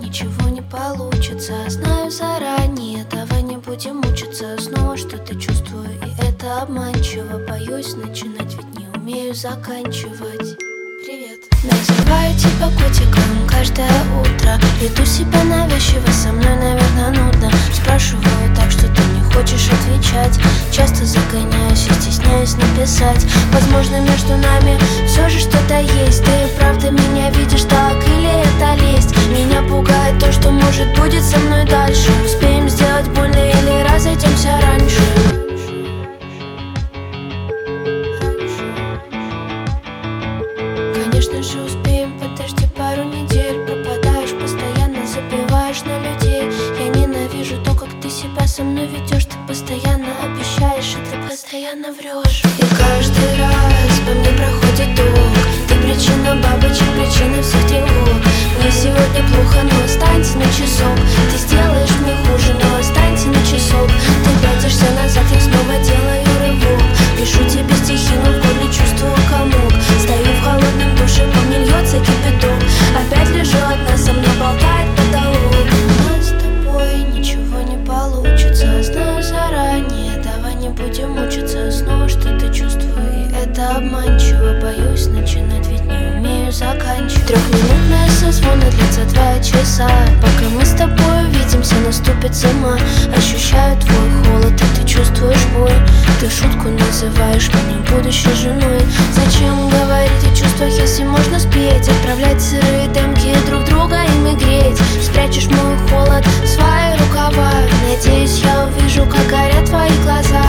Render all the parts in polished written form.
ничего не получится. Знаю заранее, давай не будем мучиться. Снова что-то чувствую, и это обманчиво. Боюсь начинать, ведь не умею заканчивать. Привет. Называю тебя котиком каждое утро. Веду себя навязчиво, со мной, наверное, нудно. Спрашиваю так, что ты не хочешь отвечать. Часто загоняюсь и стесняюсь написать. Возможно, между нами все же что-то есть. Ты и правда меня видишь так, или это лесть? Меня пугает то, что может будет со мной дальше. Успеем сделать больно или разойдемся раньше. Конечно же успеем, подожди пару недель. Пропадаешь постоянно, забиваешь на людей. Я ненавижу то, как ты себя со мной ведешь. Ты постоянно обещаешь, и ты постоянно врешь. И каждый раз по мне проходит ток. Ты причина бабочек, причина всех тревог. Мне сегодня плохо, но останься на часок. Ты сделаешь мне хуже, но останься на часок. Ты пятишься назад, я снова делаю рывок. Пишу тебе стихи, но в горле чувствую комок. Стою в холодном душе, по мне льется кипяток. Опять лежу одна, со мной болтает потолок. У нас с тобой ничего не получится. Знаю заранее, давай не будем мучиться. Снова что-то чувствую, и это обманчиво. Боюсь начинать, ведь не умею заканчивать. Трехминутная созвона длится 2 часа. Пока мы с тобой увидимся, наступит зима. Ощущаю твой холод, и ты чувствуешь боль. Ты шутку называешь меня будущей женой. Зачем говорить о чувствах, если можно спеть? Отправлять сырые демки друг друга, ими греть. Спрячешь мой холод в свои рукава. Надеюсь, я увижу, как горят твои глаза.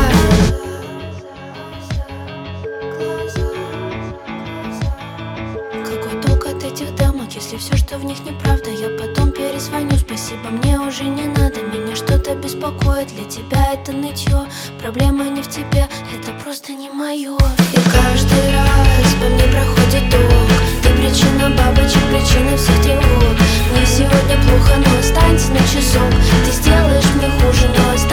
Какой толк от этих демок, если все, что в них неправда? Я потом перезвоню, спасибо, мне уже не надо. Меня что-то беспокоит, для тебя это нытье. Проблема не в тебе, это просто не мое. И каждый раз по мне проходит ток. Ты причина бабочек, причина всех тревог. Мне сегодня плохо, но останься на часок. Ты сделаешь мне хуже, но останься